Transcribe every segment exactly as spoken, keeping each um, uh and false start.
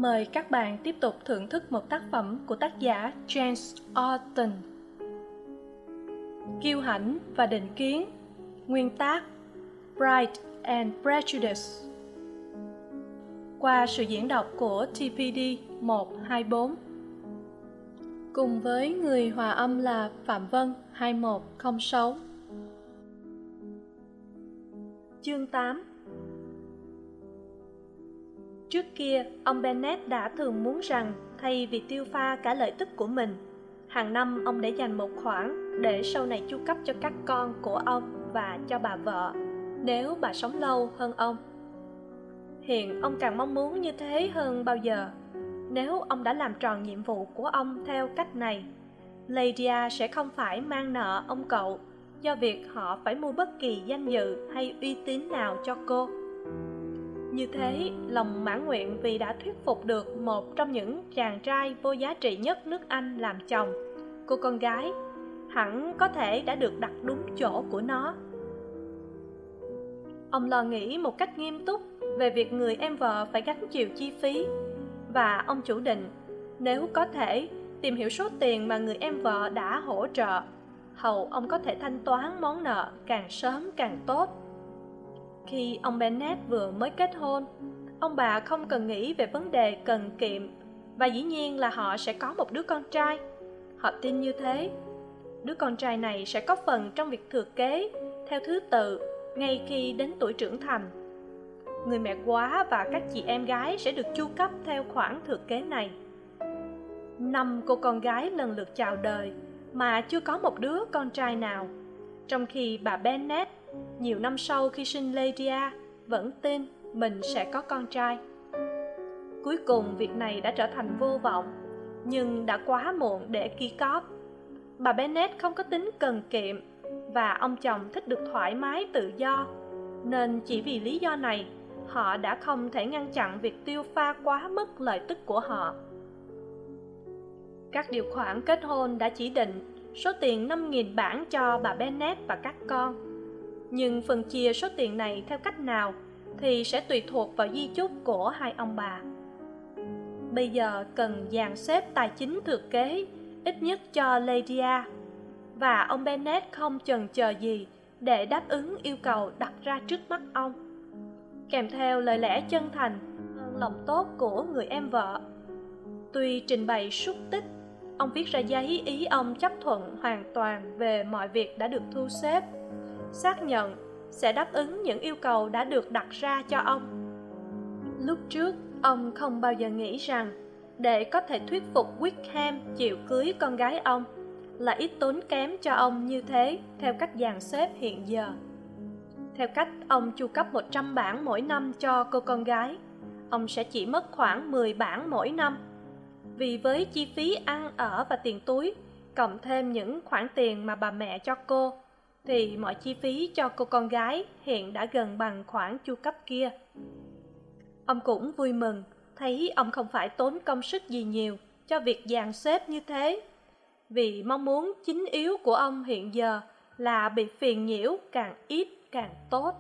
Mời các bạn tiếp tục thưởng thức một tác phẩm của tác giả James Austen. Kiêu hãnh và định kiến. Nguyên tác Pride and Prejudice. Qua sự diễn đọc của tê pê đê một hai bốn. Cùng với người hòa âm là Phạm Vân hai một không sáu. Chương tám. Trước kia, ông Bennet đã thường muốn rằng thay vì tiêu pha cả lợi tức của mình, hàng năm ông để dành một khoản để sau này chu cấp cho các con của ông và cho bà vợ, nếu bà sống lâu hơn ông. Hiện ông càng mong muốn như thế hơn bao giờ. Nếu ông đã làm tròn nhiệm vụ của ông theo cách này, Lydia sẽ không phải mang nợ ông cậu do việc họ phải mua bất kỳ danh dự hay uy tín nào cho cô. Như thế, lòng mãn nguyện vì đã thuyết phục được một trong những chàng trai vô giá trị nhất nước Anh làm chồng, cô con gái, hẳn có thể đã được đặt đúng chỗ của nó. Ông lo nghĩ một cách nghiêm túc về việc người em vợ phải gánh chịu chi phí, và ông chủ định, nếu có thể, tìm hiểu số tiền mà người em vợ đã hỗ trợ, hầu ông có thể thanh toán món nợ càng sớm càng tốt. Khi ông Bennet vừa mới kết hôn, ông bà không cần nghĩ về vấn đề cần kiệm, và dĩ nhiên là họ sẽ có một đứa con trai. Họ tin như thế. Đứa con trai này sẽ có phần trong việc thừa kế theo thứ tự ngay khi đến tuổi trưởng thành. Người mẹ góa và các chị em gái sẽ được chu cấp theo khoản thừa kế này. Năm cô con gái lần lượt chào đời mà chưa có một đứa con trai nào, trong khi bà Bennet nhiều năm sau khi sinh Lydia vẫn tin mình sẽ có con trai. Cuối cùng việc này đã trở thành vô vọng, nhưng đã quá muộn để ký cóp. Bà Bennet không có tính cần kiệm, và ông chồng thích được thoải mái tự do, nên chỉ vì lý do này họ đã không thể ngăn chặn việc tiêu pha quá mức lợi tức của họ. Các điều khoản kết hôn đã chỉ định số tiền năm nghìn bảng cho bà Bennet và các con, nhưng phần chia số tiền này theo cách nào thì sẽ tùy thuộc vào di chúc của hai ông bà. Bây giờ cần dàn xếp tài chính thừa kế ít nhất cho Lydia, và ông Bennet không chần chờ gì để đáp ứng yêu cầu đặt ra trước mắt ông. Kèm theo lời lẽ chân thành hơn lòng tốt của người em vợ, tuy trình bày xúc tích, ông viết ra giấy ý ông chấp thuận hoàn toàn về mọi việc đã được thu xếp, xác nhận sẽ đáp ứng những yêu cầu đã được đặt ra cho ông. Lúc trước, ông không bao giờ nghĩ rằng để có thể thuyết phục Wickham chịu cưới con gái ông là ít tốn kém cho ông như thế theo cách dàn xếp hiện giờ. Theo cách ông chu cấp một trăm bảng mỗi năm cho cô con gái, ông sẽ chỉ mất khoảng mười bảng mỗi năm. Vì với chi phí ăn ở và tiền túi, cộng thêm những khoản tiền mà bà mẹ cho cô, thì mọi chi phí cho cô con gái hiện đã gần bằng khoản chu cấp kia. Ông cũng vui mừng thấy ông không phải tốn công sức gì nhiều cho việc dàn xếp như thế, vì mong muốn chính yếu của ông hiện giờ là bị phiền nhiễu càng ít càng tốt.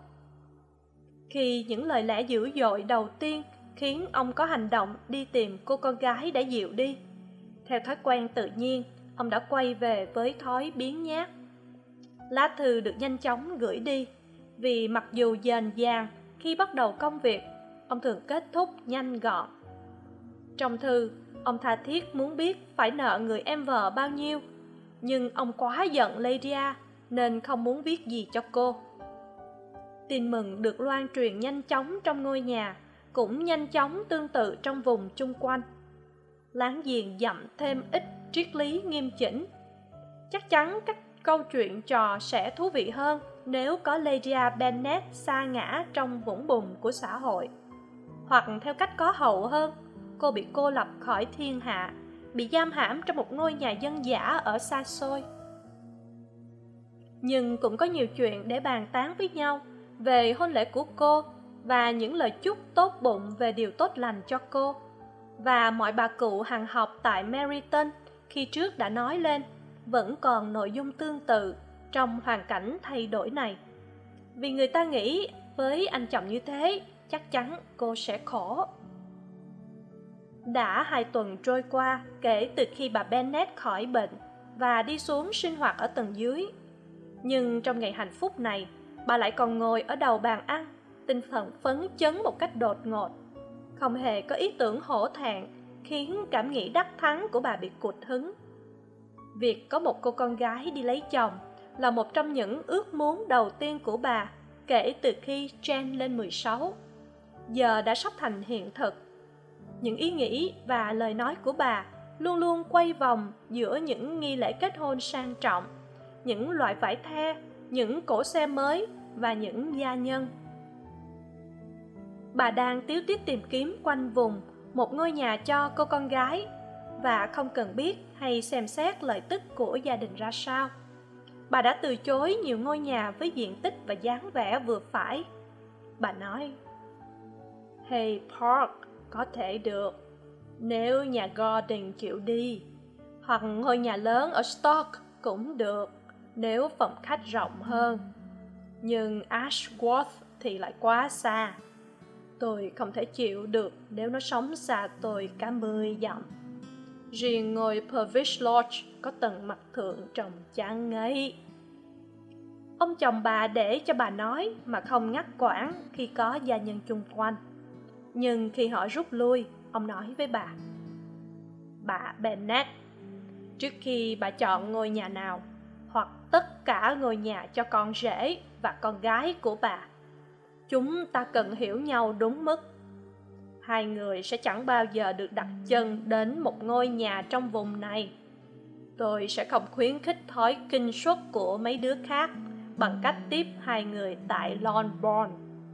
Khi những lời lẽ dữ dội đầu tiên khiến ông có hành động đi tìm cô con gái đã dịu đi, theo thói quen tự nhiên, ông đã quay về với thói biếng nhác. Lá thư được nhanh chóng gửi đi, vì mặc dù dền dàng khi bắt đầu công việc, ông thường kết thúc nhanh gọn. Trong thư, ông tha thiết muốn biết phải nợ người em vợ bao nhiêu, nhưng ông quá giận Lydia nên không muốn viết gì cho cô. Tin mừng được loan truyền nhanh chóng trong ngôi nhà, cũng nhanh chóng tương tự trong vùng chung quanh. Láng giềng dặm thêm ít triết lý nghiêm chỉnh. Chắc chắn các câu chuyện trò sẽ thú vị hơn nếu có Lydia Bennet sa ngã trong vũng bùn của xã hội, hoặc theo cách có hậu hơn, cô bị cô lập khỏi thiên hạ, bị giam hãm trong một ngôi nhà dân dã ở xa xôi. Nhưng cũng có nhiều chuyện để bàn tán với nhau về hôn lễ của cô và những lời chúc tốt bụng về điều tốt lành cho cô, và mọi bà cụ hằng học tại Meryton khi trước đã nói lên vẫn còn nội dung tương tự trong hoàn cảnh thay đổi này, vì người ta nghĩ với anh chồng như thế chắc chắn cô sẽ khổ. Đã hai tuần trôi qua kể từ khi bà Bennet khỏi bệnh và đi xuống sinh hoạt ở tầng dưới. Nhưng trong ngày hạnh phúc này, bà lại còn ngồi ở đầu bàn ăn, tinh thần phấn chấn một cách đột ngột. Không hề có ý tưởng hổ thẹn, khiến cảm nghĩ đắc thắng của bà bị cụt hứng. Việc có một cô con gái đi lấy chồng là một trong những ước muốn đầu tiên của bà kể từ khi Jane lên mười sáu. Giờ đã sắp thành hiện thực. Những ý nghĩ và lời nói của bà luôn luôn quay vòng giữa những nghi lễ kết hôn sang trọng, những loại vải the, những cỗ xe mới và những gia nhân. Bà đang tíu tít tìm kiếm quanh vùng một ngôi nhà cho cô con gái và không cần biết hay xem xét lợi tức của gia đình ra sao. Bà đã từ chối nhiều ngôi nhà với diện tích và dáng vẻ vừa phải. Bà nói, Hay Park có thể được, nếu nhà Gordon chịu đi. Hoặc ngôi nhà lớn ở Stoke cũng được, nếu phòng khách rộng hơn. Nhưng Ashworth thì lại quá xa. Tôi không thể chịu được nếu nó sống xa tôi cả mười dặm. Riêng ngôi Purvis Lodge có tầng mặt thượng trồng chán ngấy. Ông chồng bà để cho bà nói mà không ngắt quãng khi có gia nhân chung quanh. Nhưng khi họ rút lui, ông nói với bà, Bà Bennet, trước khi bà chọn ngôi nhà nào, hoặc tất cả ngôi nhà cho con rể và con gái của bà, chúng ta cần hiểu nhau đúng mức. Hai người sẽ chẳng bao giờ được đặt chân đến một ngôi nhà trong vùng này. Tôi sẽ không khuyến khích thói kinh suất của mấy đứa khác bằng cách tiếp hai người tại Longbourn.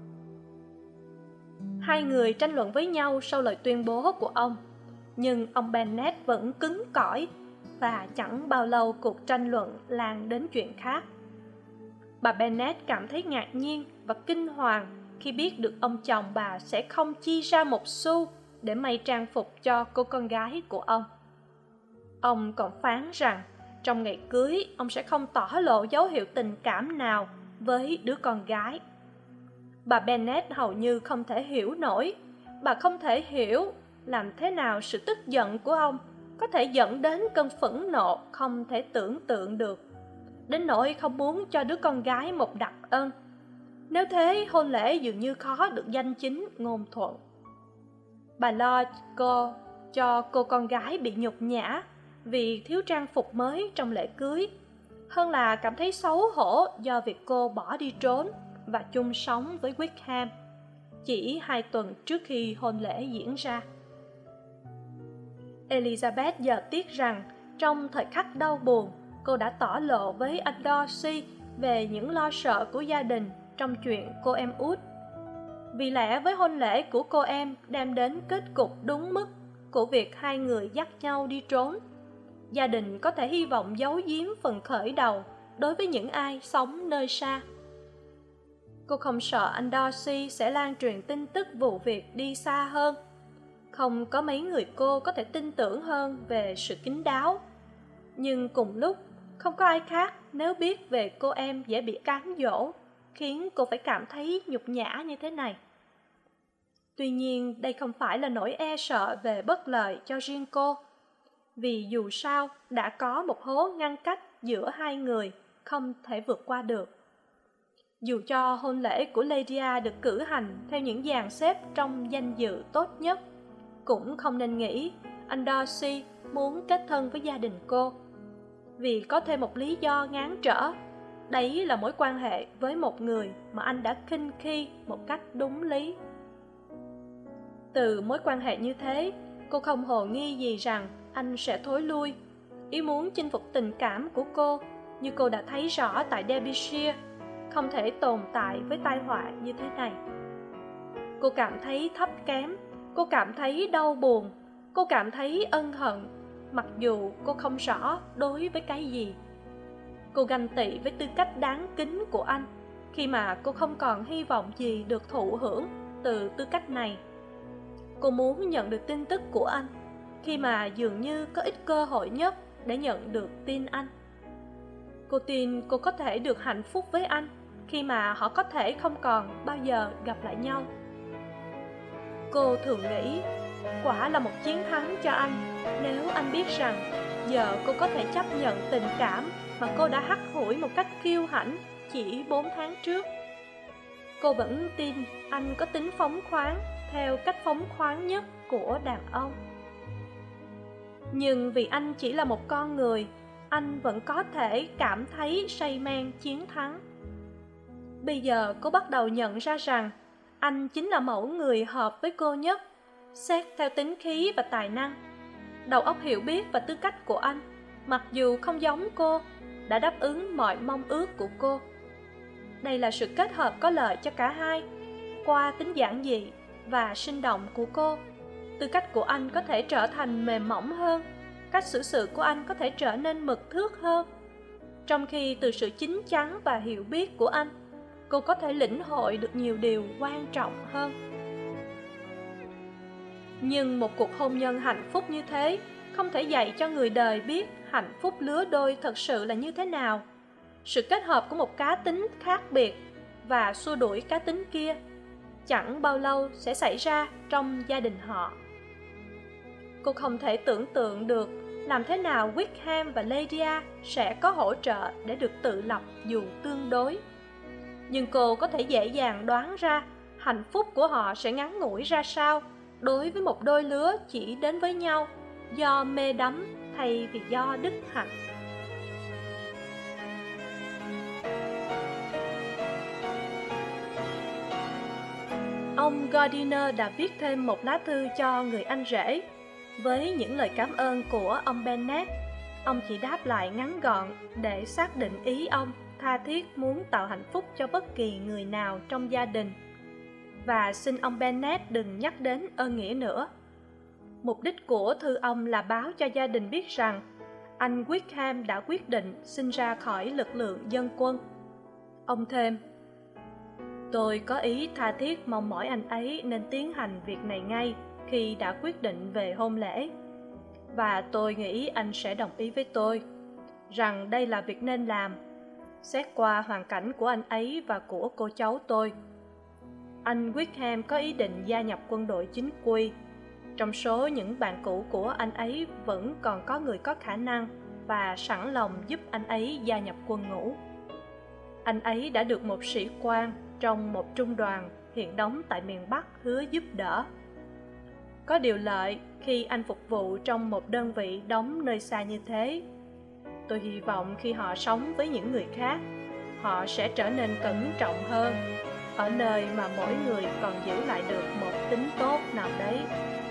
Hai người tranh luận với nhau sau lời tuyên bố của ông, nhưng ông Bennet vẫn cứng cỏi và chẳng bao lâu cuộc tranh luận lan đến chuyện khác. Bà Bennet cảm thấy ngạc nhiên và kinh hoàng khi biết được ông chồng bà sẽ không chi ra một xu để may trang phục cho cô con gái của ông. Ông còn phán rằng trong ngày cưới ông sẽ không tỏ lộ dấu hiệu tình cảm nào với đứa con gái. Bà Bennet hầu như không thể hiểu nổi. Bà không thể hiểu làm thế nào sự tức giận của ông có thể dẫn đến cơn phẫn nộ không thể tưởng tượng được, đến nỗi không muốn cho đứa con gái một đặc ân. Nếu thế, hôn lễ dường như khó được danh chính ngôn thuận. Bà lo cô cho cô con gái bị nhục nhã vì thiếu trang phục mới trong lễ cưới, hơn là cảm thấy xấu hổ do việc cô bỏ đi trốn và chung sống với Wickham chỉ hai tuần trước khi hôn lễ diễn ra. Elizabeth giờ tiếc rằng trong thời khắc đau buồn, cô đã tỏ lộ với anh Darcy về những lo sợ của gia đình trong chuyện cô em út. Vì lẽ với hôn lễ của cô em đem đến kết cục đúng mức của việc hai người dắt nhau đi trốn, gia đình có thể hy vọng giấu giếm phần khởi đầu đối với những ai sống nơi xa. Cô không sợ anh Darcy sẽ lan truyền tin tức vụ việc đi xa hơn. Không có mấy người cô có thể tin tưởng hơn về sự kín đáo. Nhưng cùng lúc, không có ai khác nếu biết về cô em dễ bị cám dỗ, khiến cô phải cảm thấy nhục nhã như thế này. Tuy nhiên, đây không phải là nỗi e sợ về bất lợi cho riêng cô. Vì dù sao, đã có một hố ngăn cách giữa hai người không thể vượt qua được. Dù cho hôn lễ của Lydia được cử hành theo những dàn xếp trong danh dự tốt nhất, cũng không nên nghĩ anh Darcy muốn kết thân với gia đình cô. Vì có thêm một lý do ngán trở, đấy là mối quan hệ với một người mà anh đã khinh khi một cách đúng lý. Từ mối quan hệ như thế, cô không hồ nghi gì rằng anh sẽ thối lui. Ý muốn chinh phục tình cảm của cô, như cô đã thấy rõ tại Derbyshire, không thể tồn tại với tai họa như thế này. Cô cảm thấy thấp kém, cô cảm thấy đau buồn, cô cảm thấy ân hận, mặc dù cô không rõ đối với cái gì. Cô ganh tị với tư cách đáng kính của anh, khi mà cô không còn hy vọng gì được thụ hưởng từ tư cách này. Cô muốn nhận được tin tức của anh, khi mà dường như có ít cơ hội nhất để nhận được tin anh. Cô tin cô có thể được hạnh phúc với anh, khi mà họ có thể không còn bao giờ gặp lại nhau. Cô thường nghĩ, Quả là một chiến thắng cho anh nếu anh biết rằng giờ cô có thể chấp nhận tình cảm mà cô đã hắt hủi một cách kiêu hãnh chỉ bốn tháng trước. Cô vẫn tin anh có tính phóng khoáng theo cách phóng khoáng nhất của đàn ông. Nhưng vì anh chỉ là một con người, anh vẫn có thể cảm thấy say men chiến thắng. Bây giờ cô bắt đầu nhận ra rằng anh chính là mẫu người hợp với cô nhất, xét theo tính khí và tài năng. Đầu óc hiểu biết và tư cách của anh, mặc dù không giống cô, đã đáp ứng mọi mong ước của cô. Đây là sự kết hợp có lợi cho cả hai. Qua tính giản dị và sinh động của cô, tư cách của anh có thể trở thành mềm mỏng hơn, cách xử sự của anh có thể trở nên mực thước hơn. Trong khi từ sự chín chắn và hiểu biết của anh, cô có thể lĩnh hội được nhiều điều quan trọng hơn. Nhưng một cuộc hôn nhân hạnh phúc như thế không thể dạy cho người đời biết hạnh phúc lứa đôi thật sự là như thế nào. Sự kết hợp của một cá tính khác biệt và xua đuổi cá tính kia chẳng bao lâu sẽ xảy ra trong gia đình họ. Cô không thể tưởng tượng được làm thế nào Wickham và Lydia sẽ có hỗ trợ để được tự lập dù tương đối. Nhưng cô có thể dễ dàng đoán ra hạnh phúc của họ sẽ ngắn ngủi ra sao đối với một đôi lứa chỉ đến với nhau do mê đắm thay vì do đức hạnh. Ông Gardiner đã viết thêm một lá thư cho người anh rể. Với những lời cảm ơn của ông Bennet, ông chỉ đáp lại ngắn gọn để xác định ý ông tha thiết muốn tạo hạnh phúc cho bất kỳ người nào trong gia đình, và xin ông Bennet đừng nhắc đến ơn nghĩa nữa. Mục đích của thư ông là báo cho gia đình biết rằng anh Wickham đã quyết định xin ra khỏi lực lượng dân quân. Ông thêm: Tôi có ý tha thiết mong mỏi anh ấy nên tiến hành việc này ngay khi đã quyết định về hôn lễ, và tôi nghĩ anh sẽ đồng ý với tôi rằng đây là việc nên làm, xét qua hoàn cảnh của anh ấy và của cô cháu tôi. Anh Wickham có ý định gia nhập quân đội chính quy. Trong số những bạn cũ của anh ấy vẫn còn có người có khả năng và sẵn lòng giúp anh ấy gia nhập quân ngũ. Anh ấy đã được một sĩ quan trong một trung đoàn hiện đóng tại miền Bắc hứa giúp đỡ. Có điều lợi khi anh phục vụ trong một đơn vị đóng nơi xa như thế. Tôi hy vọng khi họ sống với những người khác, họ sẽ trở nên cẩn trọng hơn, ở nơi mà mỗi người còn giữ lại được một tính tốt nào đấy.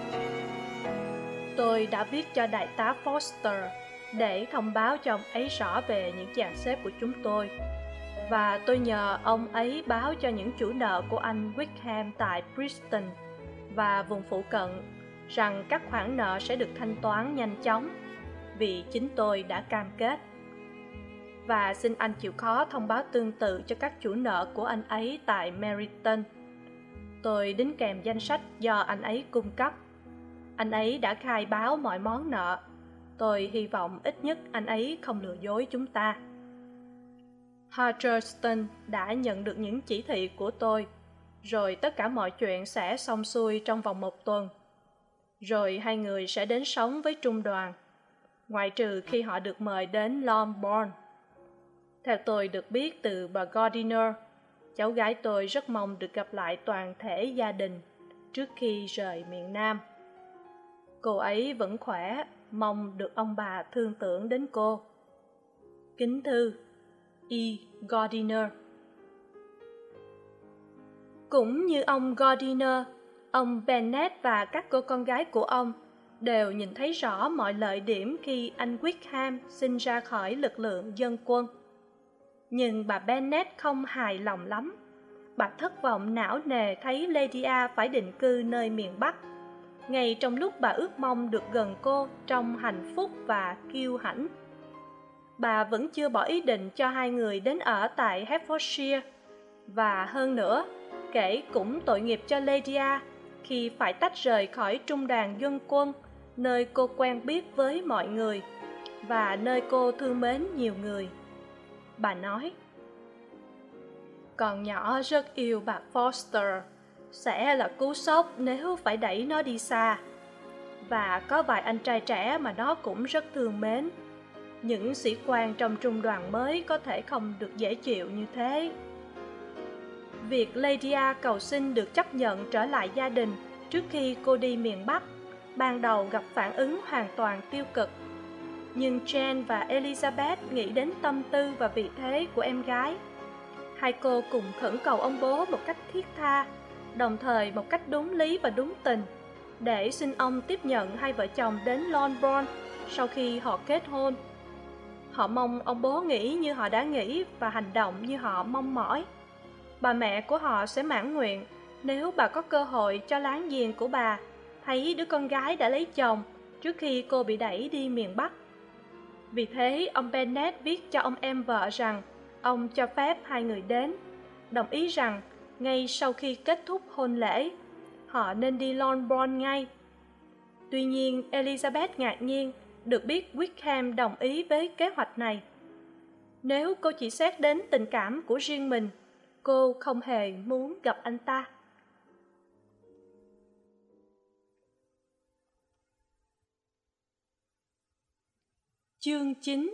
Tôi đã viết cho đại tá Foster để thông báo cho ông ấy rõ về những dàn xếp của chúng tôi, và tôi nhờ ông ấy báo cho những chủ nợ của anh Wickham tại Bristol và vùng phụ cận rằng các khoản nợ sẽ được thanh toán nhanh chóng, vì chính tôi đã cam kết. Và xin anh chịu khó thông báo tương tự cho các chủ nợ của anh ấy tại Meryton. Tôi đính kèm danh sách do anh ấy cung cấp. Anh ấy đã khai báo mọi món nợ. Tôi hy vọng ít nhất anh ấy không lừa dối chúng ta. Hutcherston đã nhận được những chỉ thị của tôi, rồi tất cả mọi chuyện sẽ xong xuôi trong vòng một tuần. Rồi hai người sẽ đến sống với trung đoàn, ngoại trừ khi họ được mời đến Longbourn. Theo tôi được biết từ bà Gardiner, cháu gái tôi rất mong được gặp lại toàn thể gia đình trước khi rời miền Nam. Cô ấy vẫn khỏe, mong được ông bà thương tưởng đến cô. Kính thư, E. Gardiner. Cũng như ông Gardiner, ông Bennet và các cô con gái của ông đều nhìn thấy rõ mọi lợi điểm khi anh Wickham xin ra khỏi lực lượng dân quân. Nhưng bà Bennet không hài lòng lắm. Bà thất vọng não nề thấy Lydia phải định cư nơi miền Bắc, ngay trong lúc bà ước mong được gần cô trong hạnh phúc và kiêu hãnh. Bà vẫn chưa bỏ ý định cho hai người đến ở tại Hertfordshire, và hơn nữa, kể cũng tội nghiệp cho Lydia khi phải tách rời khỏi trung đoàn dân quân, nơi cô quen biết với mọi người và nơi cô thương mến nhiều người. Bà nói: Con nhỏ rất yêu bà Foster, sẽ là cú sốc nếu phải đẩy nó đi xa. và có vài anh trai trẻ mà nó cũng rất thương mến. Những sĩ quan trong trung đoàn mới có thể không được dễ chịu như thế. Việc Lydia cầu xin được chấp nhận trở lại gia đình trước khi cô đi miền Bắc ban đầu gặp phản ứng hoàn toàn tiêu cực. Nhưng Jane và Elizabeth nghĩ đến tâm tư và vị thế của em gái. Hai cô cùng khẩn cầu ông bố một cách thiết tha, đồng thời một cách đúng lý và đúng tình, để xin ông tiếp nhận hai vợ chồng đến Longbourn sau khi họ kết hôn. Họ mong ông bố nghĩ như họ đã nghĩ và hành động như họ mong mỏi. Bà mẹ của họ sẽ mãn nguyện nếu bà có cơ hội cho láng giềng của bà thấy đứa con gái đã lấy chồng trước khi cô bị đẩy đi miền Bắc. Vì thế, ông Bennet viết cho ông em vợ rằng ông cho phép hai người đến, đồng ý rằng ngay sau khi kết thúc hôn lễ, họ nên đi Longbourn ngay. Tuy nhiên, Elizabeth ngạc nhiên được biết Wickham đồng ý với kế hoạch này. Nếu cô chỉ xét đến tình cảm của riêng mình, cô không hề muốn gặp anh ta. Chương chín.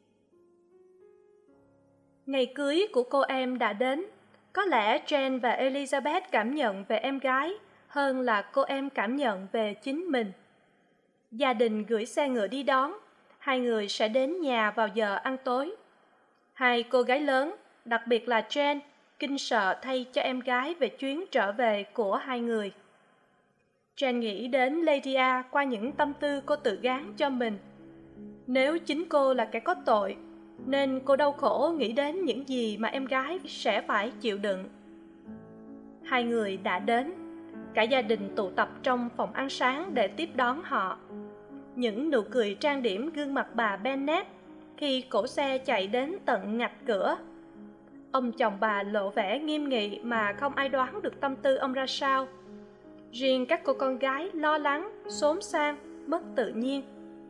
Ngày cưới của cô em đã đến. Có lẽ Jane và Elizabeth cảm nhận về em gái hơn là cô em cảm nhận về chính mình. Gia đình gửi xe ngựa đi đón. Hai người sẽ đến nhà vào giờ ăn tối. Hai cô gái lớn, đặc biệt là Jane, kinh sợ thay cho em gái về chuyến trở về của hai người. Jane nghĩ đến Lydia qua những tâm tư cô tự gán cho mình. Nếu chính cô là kẻ có tội, nên cô đau khổ nghĩ đến những gì mà em gái sẽ phải chịu đựng. Hai người đã đến. Cả gia đình tụ tập trong phòng ăn sáng để tiếp đón họ. Những nụ cười trang điểm gương mặt bà Bennet khi cỗ xe chạy đến tận ngạch cửa. Ông chồng bà lộ vẻ nghiêm nghị mà không ai đoán được tâm tư ông ra sao. Riêng các cô con gái lo lắng, xốn xang, mất tự nhiên.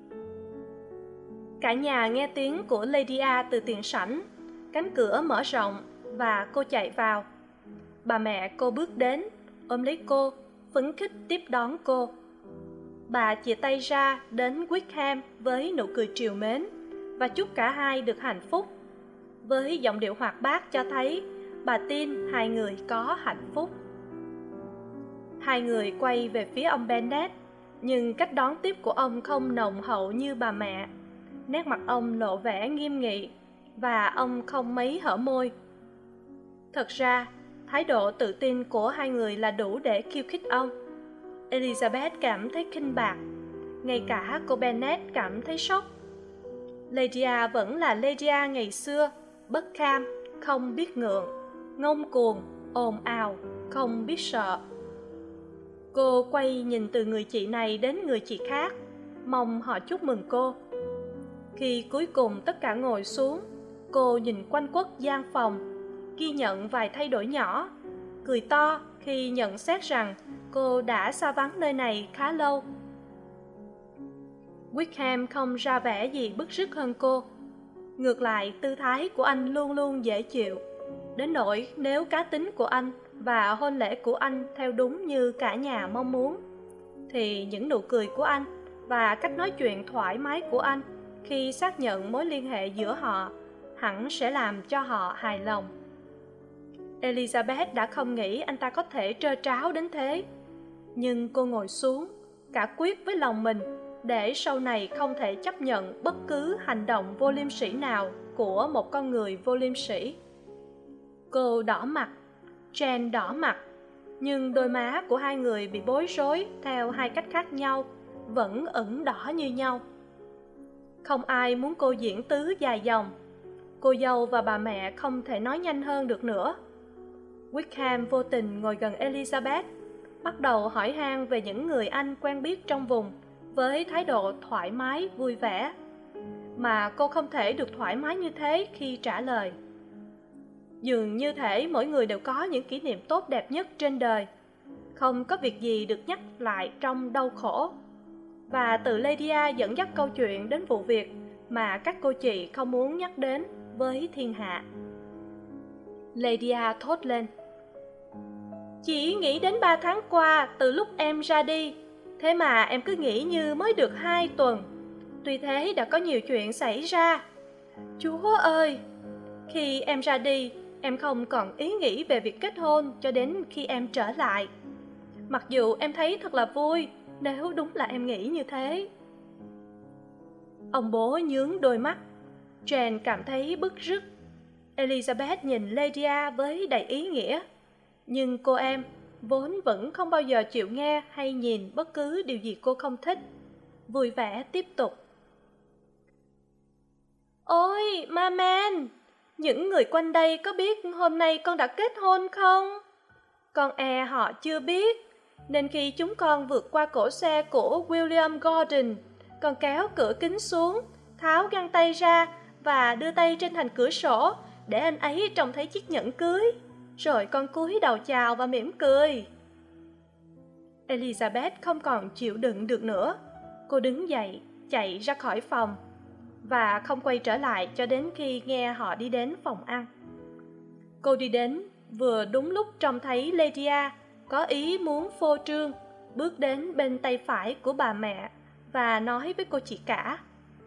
Cả nhà nghe tiếng của Lydia từ tiền sảnh. Cánh cửa mở rộng và cô chạy vào. Bà mẹ cô bước đến, ôm lấy cô, phấn khích tiếp đón cô. Bà chìa tay ra đến Wickham với nụ cười trìu mến và chúc cả hai được hạnh phúc. Với giọng điệu hoạt bát cho thấy bà tin hai người có hạnh phúc. Hai người quay về phía ông Bennet, nhưng cách đón tiếp của ông không nồng hậu như bà mẹ. Nét mặt ông lộ vẻ nghiêm nghị và ông không mấy hở môi. Thật ra, thái độ tự tin của hai người là đủ để khiêu khích ông. Elizabeth cảm thấy khinh bạc, ngay cả cô Bennet cảm thấy sốc. Lydia vẫn là Lydia ngày xưa, bất kham, không biết ngượng, ngông cuồng, ồn ào, không biết sợ. Cô quay nhìn từ người chị này đến người chị khác, mong họ chúc mừng cô. Khi cuối cùng tất cả ngồi xuống, cô nhìn quanh quất gian phòng, ghi nhận vài thay đổi nhỏ, cười to khi nhận xét rằng cô đã xa vắng nơi này khá lâu. Wickham không ra vẻ gì bức rứt hơn cô. Ngược lại, tư thái của anh luôn luôn dễ chịu, đến nỗi nếu cá tính của anh và hôn lễ của anh theo đúng như cả nhà mong muốn, thì những nụ cười của anh và cách nói chuyện thoải mái của anh khi xác nhận mối liên hệ giữa họ hẳn sẽ làm cho họ hài lòng. Elizabeth đã không nghĩ anh ta có thể trơ tráo đến thế, nhưng cô ngồi xuống, cả quyết với lòng mình để sau này không thể chấp nhận bất cứ hành động vô liêm sỉ nào của một con người vô liêm sỉ. Cô đỏ mặt, Jane đỏ mặt, nhưng đôi má của hai người bị bối rối theo hai cách khác nhau, vẫn ửng đỏ như nhau. Không ai muốn cô diễn tứ dài dòng. Cô dâu và bà mẹ không thể nói nhanh hơn được nữa. Wickham vô tình ngồi gần Elizabeth, bắt đầu hỏi han về những người anh quen biết trong vùng với thái độ thoải mái, vui vẻ. Mà cô không thể được thoải mái như thế khi trả lời. Dường như thể mỗi người đều có những kỷ niệm tốt đẹp nhất trên đời. Không có việc gì được nhắc lại trong đau khổ. Và từ Lydia dẫn dắt câu chuyện đến vụ việc mà các cô chị không muốn nhắc đến với thiên hạ. Lydia thốt lên: "Chỉ nghĩ đến ba tháng qua từ lúc em ra đi, Thế mà em cứ nghĩ như mới được hai tuần. Tuy thế đã có nhiều chuyện xảy ra. Chúa ơi! Khi em ra đi, em không còn ý nghĩ về việc kết hôn cho đến khi em trở lại. Mặc dù em thấy thật là vui nếu đúng là em nghĩ như thế. Ông bố nhướng đôi mắt. Jane cảm thấy bức rứt. Elizabeth nhìn Lydia với đầy ý nghĩa. Nhưng cô em vốn vẫn không bao giờ chịu nghe hay nhìn bất cứ điều gì cô không thích. Vui vẻ tiếp tục. Ôi, Maman! Những người quanh đây có biết hôm nay con đã kết hôn không? Con e họ chưa biết, nên khi chúng con vượt qua cổ xe của William Gordon, con kéo cửa kính xuống, tháo găng tay ra và đưa tay trên thành cửa sổ để anh ấy trông thấy chiếc nhẫn cưới. Rồi con cúi đầu chào và mỉm cười. Elizabeth không còn chịu đựng được nữa. Cô đứng dậy, chạy ra khỏi phòng và không quay trở lại cho đến khi nghe họ đi đến phòng ăn. Cô đi đến vừa đúng lúc trông thấy Lydia có ý muốn phô trương, bước đến bên tay phải của bà mẹ và nói với cô chị cả.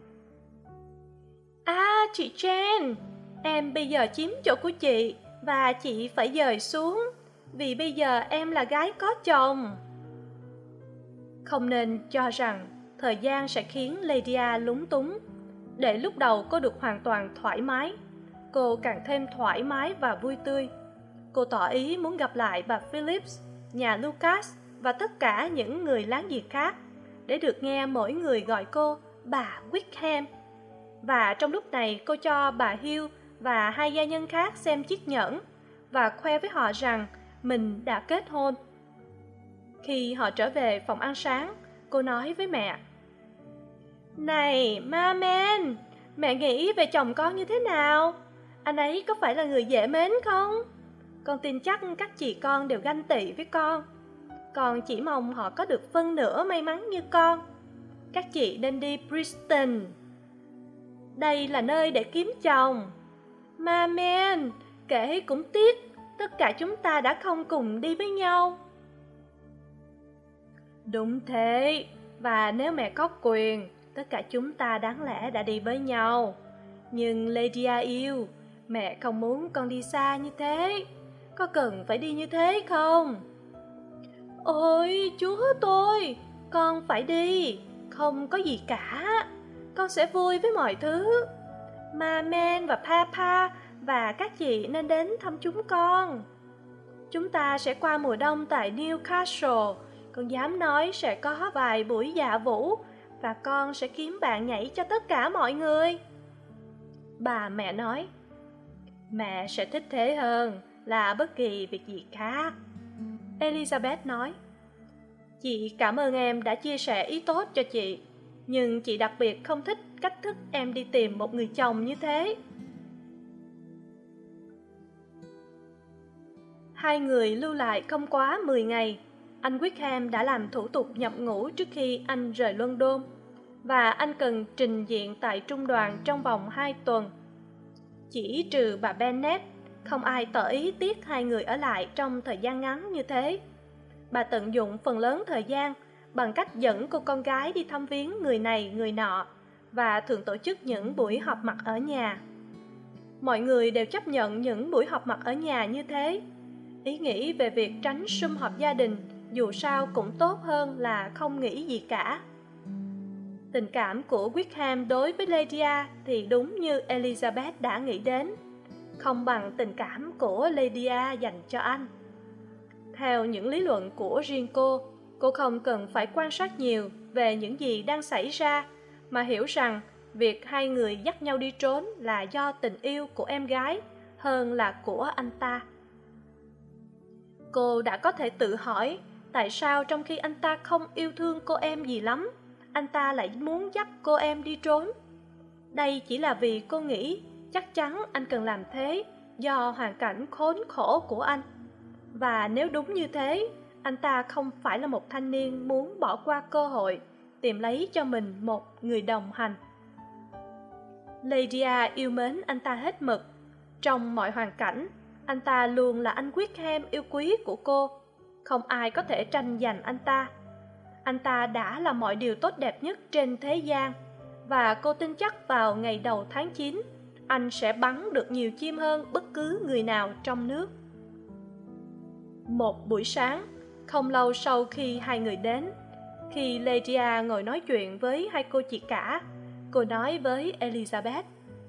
À, chị Jane, em bây giờ chiếm chỗ của chị và chị phải dời xuống, vì bây giờ em là gái có chồng. Không nên cho rằng thời gian sẽ khiến Lydia lúng túng. Để lúc đầu cô được hoàn toàn thoải mái, cô càng thêm thoải mái và vui tươi. Cô tỏ ý muốn gặp lại bà Phillips, nhà Lucas và tất cả những người láng giềng khác, để được nghe mỗi người gọi cô bà Wickham. Và trong lúc này cô cho bà Hill và hai gia nhân khác xem chiếc nhẫn và khoe với họ rằng mình đã kết hôn. Khi họ trở về phòng ăn sáng, cô nói với mẹ. Này, Maman, mẹ nghĩ về chồng con như thế nào? Anh ấy có phải là người dễ mến không? Con tin chắc các chị con đều ganh tị với con. Con chỉ mong họ có được phân nửa may mắn như con. Các chị nên đi Bristol. Đây là nơi để kiếm chồng. Maman, kể cũng tiếc, tất cả chúng ta đã không cùng đi với nhau. Đúng thế, và nếu mẹ có quyền, tất cả chúng ta đáng lẽ đã đi với nhau. Nhưng Lydia yêu, mẹ không muốn con đi xa như thế. Có cần phải đi như thế không? Ôi, Chúa tôi, con phải đi, không có gì cả. Con sẽ vui với mọi thứ. Maman và Papa và các chị nên đến thăm chúng con. Chúng ta sẽ qua mùa đông tại Newcastle. Con dám nói sẽ có vài buổi dạ vũ, và con sẽ kiếm bạn nhảy cho tất cả mọi người. Bà mẹ nói. Mẹ sẽ thích thế hơn là bất kỳ việc gì khác. Elizabeth nói. Chị cảm ơn em đã chia sẻ ý tốt cho chị, nhưng chị đặc biệt không thích cách thức em đi tìm một người chồng như thế. Hai người lưu lại không quá mười ngày. Anh Wickham đã làm thủ tục nhập ngũ trước khi anh rời London, và anh cần trình diện tại trung đoàn trong vòng hai tuần. Chỉ trừ bà Bennet, không ai tỏ ý tiếc hai người ở lại trong thời gian ngắn như thế. Bà tận dụng phần lớn thời gian bằng cách dẫn cô con gái đi thăm viếng người này người nọ, và thường tổ chức những buổi họp mặt ở nhà. Mọi người đều chấp nhận những buổi họp mặt ở nhà như thế. Ý nghĩ về việc tránh sum họp gia đình dù sao cũng tốt hơn là không nghĩ gì cả. Tình cảm của Wickham đối với Lydia thì đúng như Elizabeth đã nghĩ đến, không bằng tình cảm của Lydia dành cho anh. Theo những lý luận của riêng cô, cô không cần phải quan sát nhiều về những gì đang xảy ra, mà hiểu rằng việc hai người dắt nhau đi trốn là do tình yêu của em gái hơn là của anh ta. Cô đã có thể tự hỏi tại sao trong khi anh ta không yêu thương cô em gì lắm, anh ta lại muốn dắt cô em đi trốn. Đây chỉ là vì cô nghĩ chắc chắn anh cần làm thế do hoàn cảnh khốn khổ của anh. Và nếu đúng như thế, anh ta không phải là một thanh niên muốn bỏ qua cơ hội tìm lấy cho mình một người đồng hành. Lydia yêu mến anh ta hết mực. Trong mọi hoàn cảnh, anh ta luôn là anh Wickham yêu quý của cô. Không ai có thể tranh giành anh ta. Anh ta đã làm mọi điều tốt đẹp nhất trên thế gian, và cô tin chắc vào ngày đầu tháng chín, anh sẽ bắn được nhiều chim hơn bất cứ người nào trong nước. Một buổi sáng, không lâu sau khi hai người đến, khi Lydia ngồi nói chuyện với hai cô chị cả, cô nói với Elizabeth: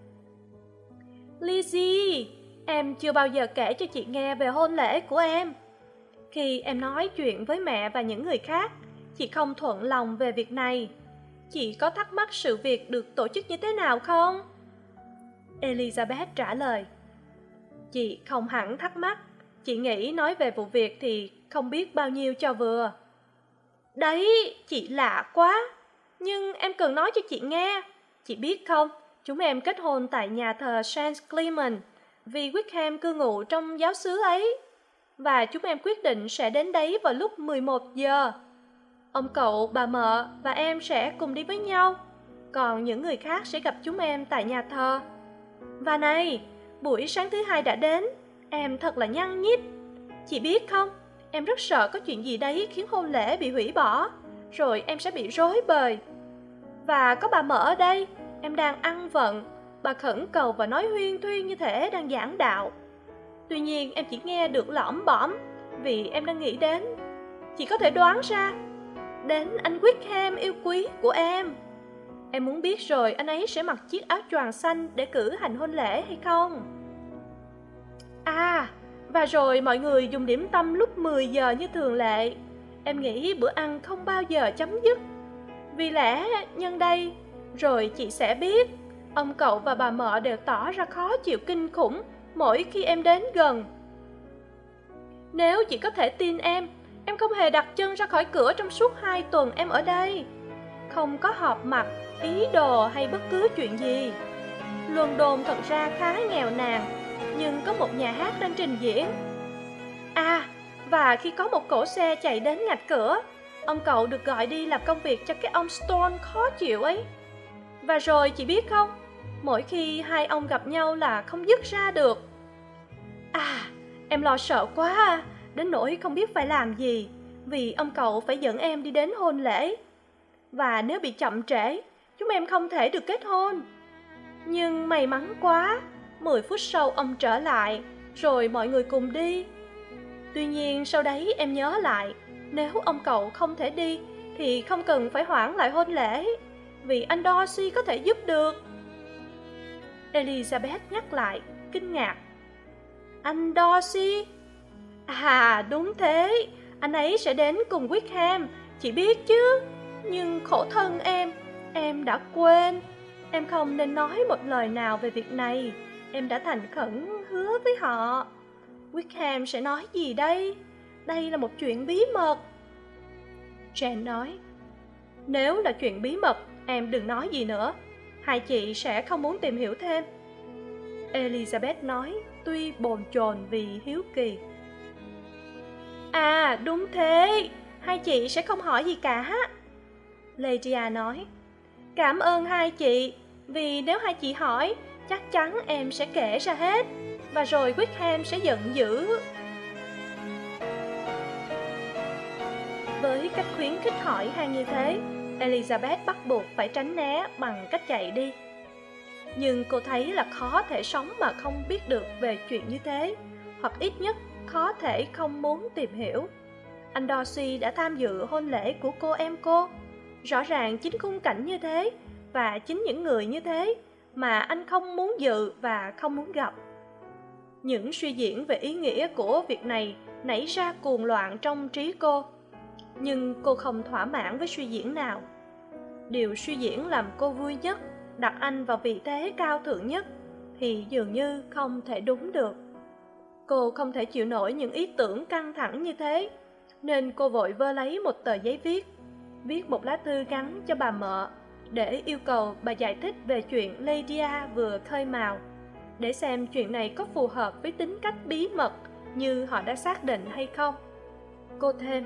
Lizzie, em chưa bao giờ kể cho chị nghe về hôn lễ của em. Khi em nói chuyện với mẹ và những người khác, chị không thuận lòng về việc này. Chị có thắc mắc sự việc được tổ chức như thế nào không? Elizabeth trả lời: Chị không hẳn thắc mắc. Chị nghĩ nói về vụ việc thì không biết bao nhiêu cho vừa. Đấy, chị lạ quá. Nhưng em cần nói cho chị nghe. Chị biết không, chúng em kết hôn tại nhà thờ Saint Clement, vì Wickham cư ngụ trong giáo xứ ấy. Và chúng em quyết định sẽ đến đấy vào lúc mười một giờ. Ông cậu, bà mợ và em sẽ cùng đi với nhau, còn những người khác sẽ gặp chúng em tại nhà thờ. Và này, buổi sáng thứ hai đã đến, em thật là nhăn nhít. Chị biết không, em rất sợ có chuyện gì đấy khiến hôn lễ bị hủy bỏ, rồi em sẽ bị rối bời. Và có bà mợ ở đây, em đang ăn vận, bà khẩn cầu và nói huyên thuyên như thể đang giảng đạo. Tuy nhiên em chỉ nghe được lỏm bõm, vì em đang nghĩ đến, chị có thể đoán ra, đến anh Wickham yêu quý của em. Em muốn biết rồi anh ấy sẽ mặc chiếc áo choàng xanh để cử hành hôn lễ hay không? À, và rồi mọi người dùng điểm tâm lúc mười giờ như thường lệ. Em nghĩ bữa ăn không bao giờ chấm dứt. Vì lẽ nhân đây, rồi chị sẽ biết, ông cậu và bà mợ đều tỏ ra khó chịu kinh khủng mỗi khi em đến gần. Nếu chị có thể tin em, em không hề đặt chân ra khỏi cửa trong suốt hai tuần em ở đây. Không có họp mặt, ý đồ hay bất cứ chuyện gì. London thật ra khá nghèo nàn, nhưng có một nhà hát đang trình diễn. À, và khi có một cỗ xe chạy đến ngạch cửa, ông cậu được gọi đi làm công việc cho cái ông Stone khó chịu ấy. Và rồi chị biết không, mỗi khi hai ông gặp nhau là không dứt ra được. À, em lo sợ quá, đến nỗi không biết phải làm gì, vì ông cậu phải dẫn em đi đến hôn lễ. Và nếu bị chậm trễ, chúng em không thể được kết hôn. Nhưng may mắn quá, mười phút sau ông trở lại, rồi mọi người cùng đi. Tuy nhiên sau đấy em nhớ lại, nếu ông cậu không thể đi, thì không cần phải hoãn lại hôn lễ, vì anh Darcy có thể giúp được. Elizabeth nhắc lại, kinh ngạc. Anh Darcy? À, đúng thế, anh ấy sẽ đến cùng Wickham, chị biết chứ. Nhưng khổ thân em, em đã quên. Em không nên nói một lời nào về việc này. Em đã thành khẩn hứa với họ. Wickham sẽ nói gì đây? Đây là một chuyện bí mật. Jane nói, nếu là chuyện bí mật, em đừng nói gì nữa. Hai chị sẽ không muốn tìm hiểu thêm. Elizabeth nói, tuy bồn chồn vì hiếu kỳ. À, đúng thế, hai chị sẽ không hỏi gì cả. Lydia nói, cảm ơn hai chị, vì nếu hai chị hỏi, chắc chắn em sẽ kể ra hết, và rồi Wickham sẽ giận dữ. Với cách khuyến khích hỏi han như thế, Elizabeth bắt buộc phải tránh né bằng cách chạy đi. Nhưng cô thấy là khó thể sống mà không biết được về chuyện như thế, hoặc ít nhất khó thể không muốn tìm hiểu. Anh Darcy đã tham dự hôn lễ của cô em cô. Rõ ràng chính khung cảnh như thế, và chính những người như thế, mà anh không muốn dự và không muốn gặp. Những suy diễn về ý nghĩa của việc này nảy ra cuồng loạn trong trí cô. Nhưng cô không thỏa mãn với suy diễn nào. Điều suy diễn làm cô vui nhất, đặt anh vào vị thế cao thượng nhất, thì dường như không thể đúng được. Cô không thể chịu nổi những ý tưởng căng thẳng như thế, nên cô vội vơ lấy một tờ giấy viết, viết một lá thư gắn cho bà mợ, để yêu cầu bà giải thích về chuyện Lydia vừa khơi mào, để xem chuyện này có phù hợp với tính cách bí mật như họ đã xác định hay không. Cô thêm,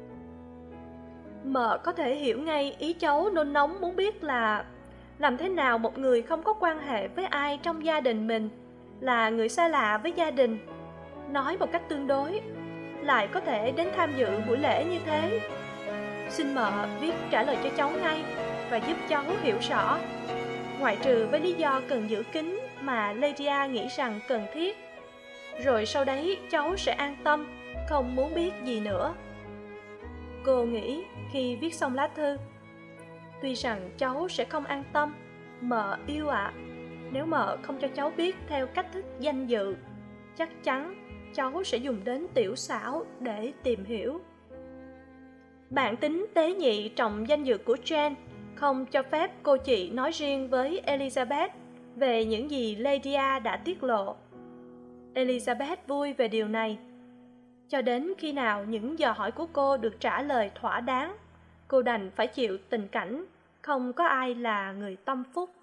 mợ có thể hiểu ngay ý cháu nôn nóng muốn biết là làm thế nào một người không có quan hệ với ai trong gia đình mình, là người xa lạ với gia đình, nói một cách tương đối, lại có thể đến tham dự buổi lễ như thế. Xin mợ viết trả lời cho cháu ngay và giúp cháu hiểu rõ. Ngoại trừ với lý do cần giữ kín mà Lydia nghĩ rằng cần thiết. Rồi sau đấy cháu sẽ an tâm, không muốn biết gì nữa. Cô nghĩ khi viết xong lá thư. Tuy rằng cháu sẽ không an tâm, mợ yêu ạ, nếu mợ không cho cháu biết theo cách thức danh dự, chắc chắn cháu sẽ dùng đến tiểu xảo để tìm hiểu. Bản tính tế nhị trọng danh dự của Jane không cho phép cô chị nói riêng với Elizabeth về những gì Lydia đã tiết lộ. Elizabeth vui về điều này. Cho đến khi nào những dò hỏi của cô được trả lời thỏa đáng, cô đành phải chịu tình cảnh không có ai là người tâm phúc.